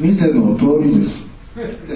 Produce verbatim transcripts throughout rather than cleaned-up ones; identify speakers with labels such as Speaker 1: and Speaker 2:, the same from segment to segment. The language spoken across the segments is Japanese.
Speaker 1: 見ての通りです。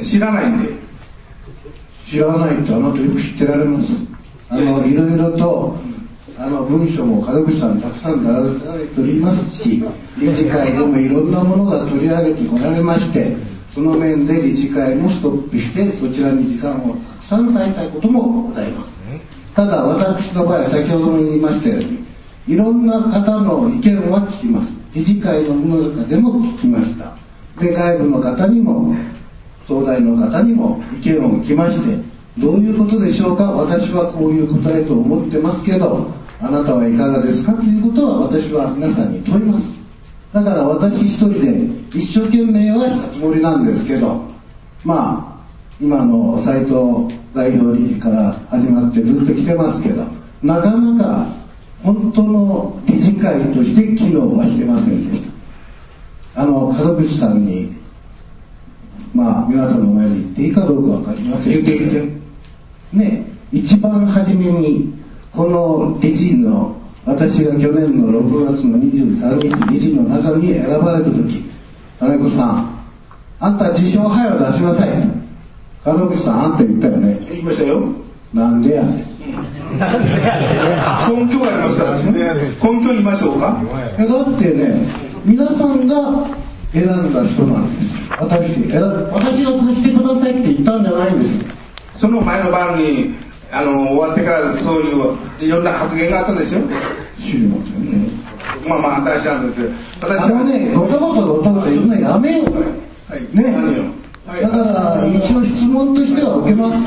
Speaker 2: 知らないんで。
Speaker 1: 知らないとあなたよく知ってられます。あのいろいろとあの文書も門口さんたくさん出されておりますし、理事会でもいろんなものが取り上げてこられまして、その面で理事会もストップしてそちらに時間をたくさん割いたこともございます。ただ私の場合は先ほども言いましたように、いろんな方の意見は聞きます。理事会のもの中でも聞きました。で、外部の方にも東大の方にも意見を聞きまして、どういうことでしょうか、私はこういう答えと思ってますけどあなたはいかがですかということは私は皆さんに問います。だから私一人で一生懸命はしたつもりなんですけど、まあ今の斉藤代表理事から始まってずっと来てますけど、なかなか本当の理事会として機能はしてませんでした。あの門口さんにまあ皆さんの前で言っていいかどうかわかりませんけどね、一番初めにこの理事の私が去年のろくがつのにじゅうさんにち理事の中に選ばれた時、金子さんあんた辞表早く出しなさい、門口さんあんた言ったよね。
Speaker 2: 言いましたよ。
Speaker 1: なんでやねん。
Speaker 2: 根拠がありますからね。根拠言いましょうか。
Speaker 1: だってね、皆さんが選んだ人なんです。私選私がさせてくださいって言ったんじゃないんですよ。
Speaker 2: その前の晩にあの終わってからそういういろんな発言があったんですよ。
Speaker 1: 知りませんね。
Speaker 2: まあまあ私なんですけど、私
Speaker 1: あのね、ごとごとごとごと言うのやめよう。
Speaker 2: はい、
Speaker 1: ね。
Speaker 2: 何よ。
Speaker 1: だから一応質問としては受けます。